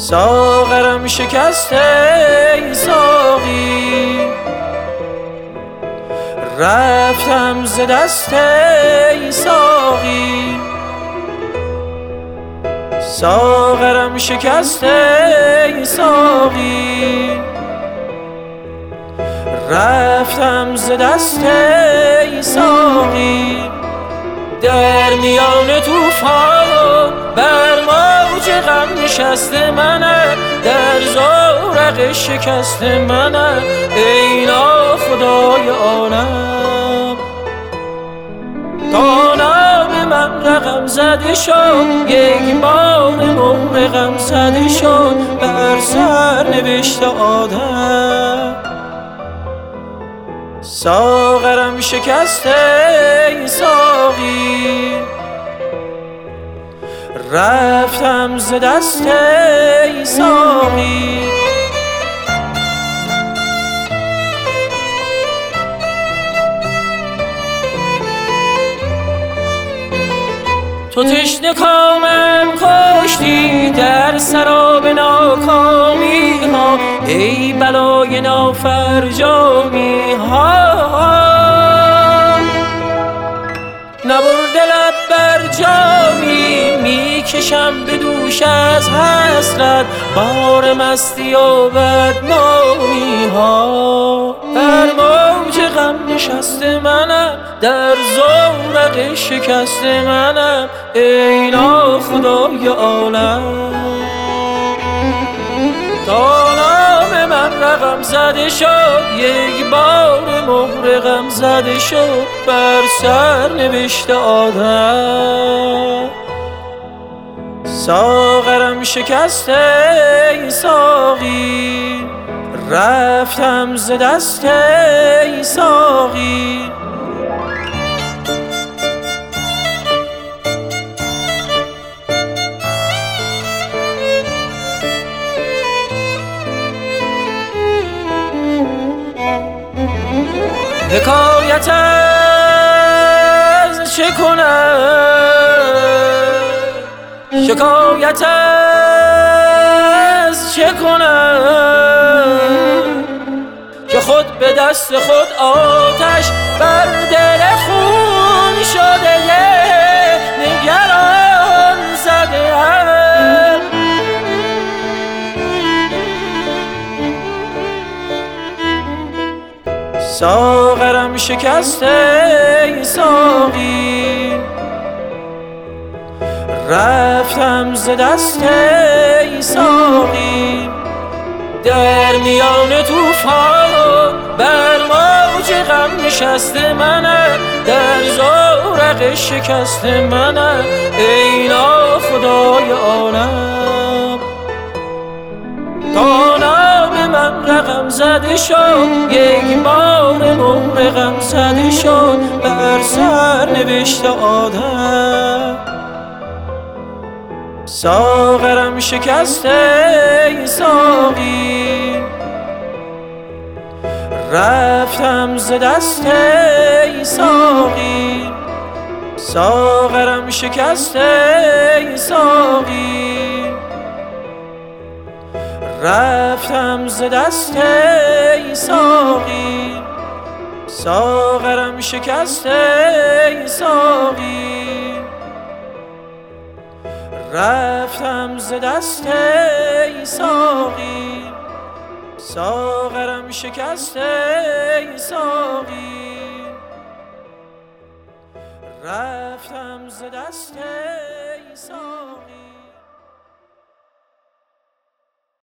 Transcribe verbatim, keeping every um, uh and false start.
ساغرم شکسته ای ساقی، رفتم ز دست ای ساقی. ساغرم شکسته ای ساقی، رفتم ز دست ای ساقی. در میان طوفان بر موج غم نشسته منم، در زورق شکست منم ای ناخدای عالم. تا نام من رقم زده شد، یک بار مهر غم زده شد بر سر نوشته آدم. ساغرم شکسته ای ساقی، رفتم ز دست ای ساقی. تو تشنه کامم کشتی در سراب ناکامی ها، ای بلای نافرجامی ها. نبر دلت بر جامی میکشم به دوش از حسرت، بار مستی و بدنامی ها. در موج غم نشسته منم، در زورق شکست منم ای ناخدای عالم. تا نام من رقم زده شد، یک بار مهر غم زده شد بر سر نوشته آدم. ساغرم شکسته ای ساقی، رفتم ز دست ای ساقی. حکایت از چه کنم، شکایت از چه کنم، که خود به دست خود آتش بر دل خون شده نگران زده ام. ساغرم شکسته ای ساقی، رفتم ز دست ای ساقی. در میان طوفان بر موج غم نشسته منم، در زورق شکست منم ای ناخدای عالم. تا نام من رقم زده شد، یک بار مهر غم زده شد بر سر نوشته آدم. ساغرم شکسته ای ساقی، رفتم ز دست ای ساقی. ساغرم شکسته ای ساقی، رفتم ز دست ای ساقی. ساغرم شکسته ای ساقی، رفتم ز دست ای ساقی. ساغرم شکسته ای ساقی، رفتم ز دست ای ساقی.